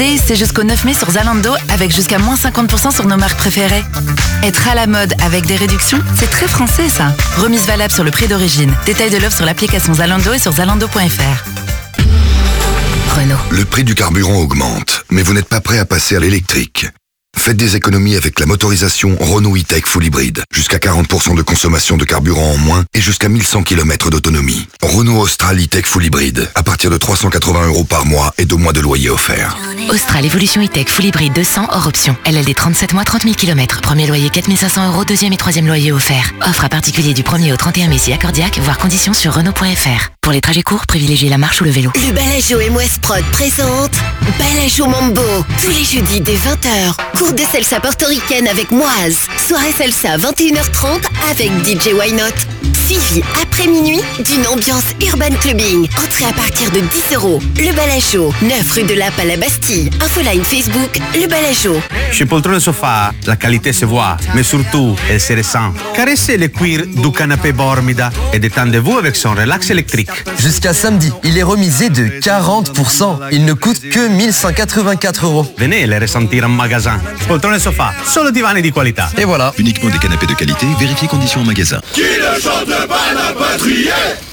jusqu'au 9 mai sur Zalando avec jusqu'à moins 50% sur nos marques préférées. Être à la mode avec des réductions, c'est très français ça. Remise valable sur le prix d'origine. Détail de l'offre sur l'application Zalando et sur zalando.fr. Renault. Le prix du carburant augmente, mais vous n'êtes pas prêt à passer à l'électrique. Faites des économies avec la motorisation Renault E-Tech Full Hybrid. Jusqu'à 40% de consommation de carburant en moins et jusqu'à 1100 km d'autonomie. Renault Austral E-Tech Full Hybrid. À partir de 380 € par mois et 2 mois de loyer offert. Austral Evolution E-Tech Full Hybrid 200 hors option. LLD 37 mois, 30 000 km. Premier loyer 4 500 €, deuxième et troisième loyer offert. Offre à particulier du 1er au 31 mai si accordiaque, voire conditions sur Renault.fr. Pour les trajets courts, privilégiez la marche ou le vélo. Le Balajo et Mouesse Prod présente Balajo Mambo. Tous les jeudis dès 20h. Cours de salsa portoricaine avec Moise. Soirée salsa 21h30 avec DJ Why Not. Suivi après minuit d'une ambiance urban clubbing. Entrée à partir de 10 €. Le Balajo, 9 rue de Lappe à la Bastille. Infoline Facebook, Le Balajo. Chez Poltrone Sofa, la qualité se voit, mais surtout, elle se ressent. Caressez le cuir du canapé Bormida et détendez-vous avec son relax électrique. Jusqu'à samedi, il est remisé de 40%. Il ne coûte que 1184 €. Venez le ressentir en magasin. Poltrone Sofa, solo divani di qualità. Et voilà. Uniquement des canapés de qualité, vérifiez conditions en magasin. Qui ne chante pas la patrie?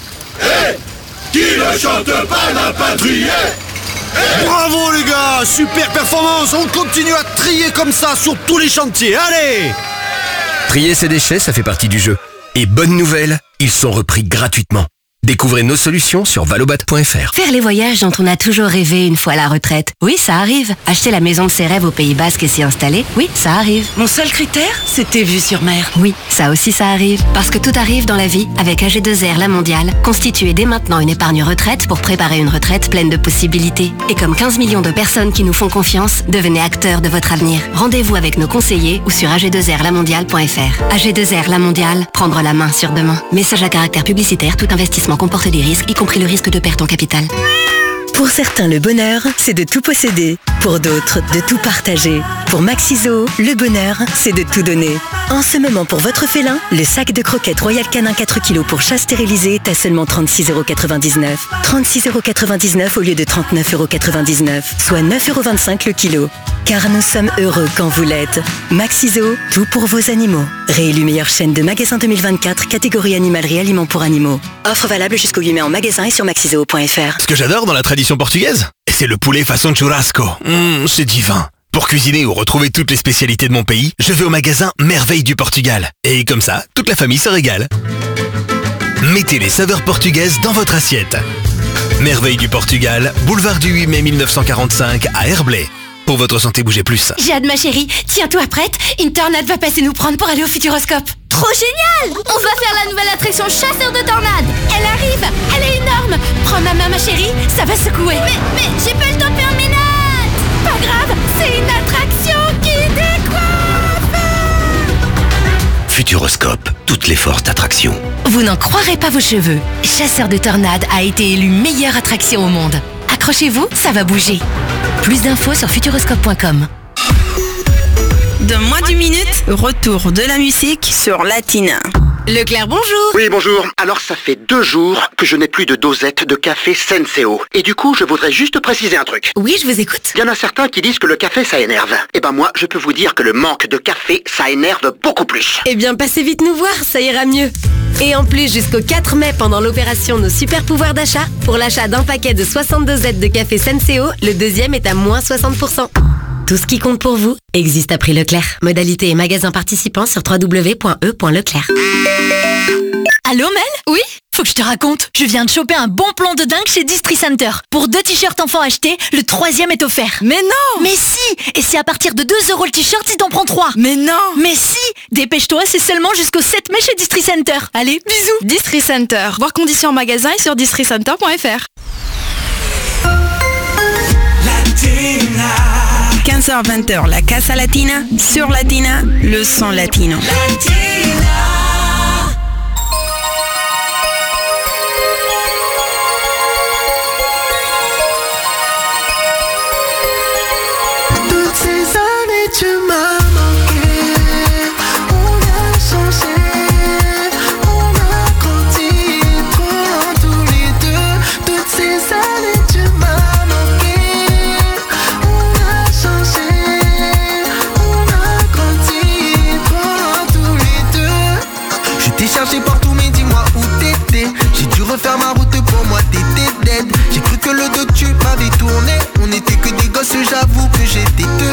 Qui ne chante pas la patrie? Bravo les gars, super performance. On continue à trier comme ça sur tous les chantiers. Allez! Trier ses déchets, ça fait partie du jeu. Et bonne nouvelle, ils sont repris gratuitement. Découvrez nos solutions sur valobat.fr. Faire les voyages dont on a toujours rêvé une fois à la retraite. Oui, ça arrive. Acheter la maison de ses rêves au Pays Basque et s'y installer. Oui, ça arrive. Mon seul critère, c'était vue sur mer. Oui, ça aussi ça arrive. Parce que tout arrive dans la vie avec AG2R La Mondiale. Constituez dès maintenant une épargne retraite pour préparer une retraite pleine de possibilités. Et comme 15 millions de personnes qui nous font confiance, devenez acteurs de votre avenir. Rendez-vous avec nos conseillers ou sur ag2rlamondiale.fr. AG2R La Mondiale, prendre la main sur demain. Message à caractère publicitaire, tout investissement comporte des risques, y compris le risque de perte en capital. Pour certains, le bonheur, c'est de tout posséder. Pour d'autres, de tout partager. Pour Maxiso, le bonheur, c'est de tout donner. En ce moment, pour votre félin, le sac de croquettes Royal Canin 4 kg pour chat stérilisé est à seulement 36,99 €. 36,99 € au lieu de 39,99 €, soit 9,25 € le kilo. Car nous sommes heureux quand vous l'êtes. Maxiso, tout pour vos animaux. Réélu meilleure chaîne de magasins 2024, catégorie animalerie aliments pour animaux. Offre valable jusqu'au 8 mai en magasin et sur maxiso.fr. Ce que j'adore dans la tradition portugaise, c'est le poulet façon churrasco. C'est divin. Pour cuisiner ou retrouver toutes les spécialités de mon pays, je vais au magasin Merveille du Portugal. Et comme ça, toute la famille se régale. Mettez les saveurs portugaises dans votre assiette. Merveille du Portugal, boulevard du 8 mai 1945 à Herblay. Pour votre santé, bougez plus. Jade, ma chérie, tiens-toi prête, une tornade va passer nous prendre pour aller au Futuroscope. Trop génial! On va faire la nouvelle attraction chasseur de tornades. Elle arrive, elle est énorme. Prends ma main, ma chérie, ça va secouer. Mais j'ai pas le temps de faire mes notes. Pas grave, c'est une attraction qui décoiffe. Futuroscope, toutes les forces d'attraction. Vous n'en croirez pas vos cheveux. Chasseur de tornades a été élu meilleure attraction au monde. Accrochez-vous, ça va bouger. Plus d'infos sur futuroscope.com. Dans moins d'une minute, retour de la musique sur Latina. Leclerc, bonjour. Oui, bonjour. Alors, ça fait 2 jours que je n'ai plus de dosette de café Senseo. Et du coup, je voudrais juste préciser un truc. Oui, je vous écoute. Il y en a certains qui disent que le café, ça énerve. Eh ben moi, je peux vous dire que le manque de café, ça énerve beaucoup plus. Eh bien, passez vite nous voir, ça ira mieux. Et en plus, jusqu'au 4 mai, pendant l'opération Nos Super Pouvoirs d'achat, pour l'achat d'un paquet de 60 dosettes de café Senseo, le deuxième est à moins 60%. Tout ce qui compte pour vous existe à prix Leclerc. Modalité et magasin participants sur www.e.leclerc. Allô Mel? Oui? Faut que je te raconte, je viens de choper un bon plan de dingue chez Distri Center. Pour 2 t-shirts enfants achetés, le 3e est offert. Mais non! Mais si! Et c'est à partir de 2 € le t-shirt si t'en prends 3. Mais non! Mais si! Dépêche-toi, c'est seulement jusqu'au 7 mai chez Distri Center. Allez, bisous! Distri Center. Voir conditions en magasin et sur districenter.fr. 15h-20h, la Casa Latina. Sur Latina, le son latino. Toutes ces années, tu m'as manqué. On a changé, on a grandi pendant tous les deux. Toutes ces années, tu m'as manqué. On a changé. t'ai cherché partout mais dis-moi où t'étais. J'ai dû refaire ma route pour moi, t'étais dead. J'ai cru que le dos que tu m'avais tourné. On était que des gosses, j'avoue que j'étais teubé.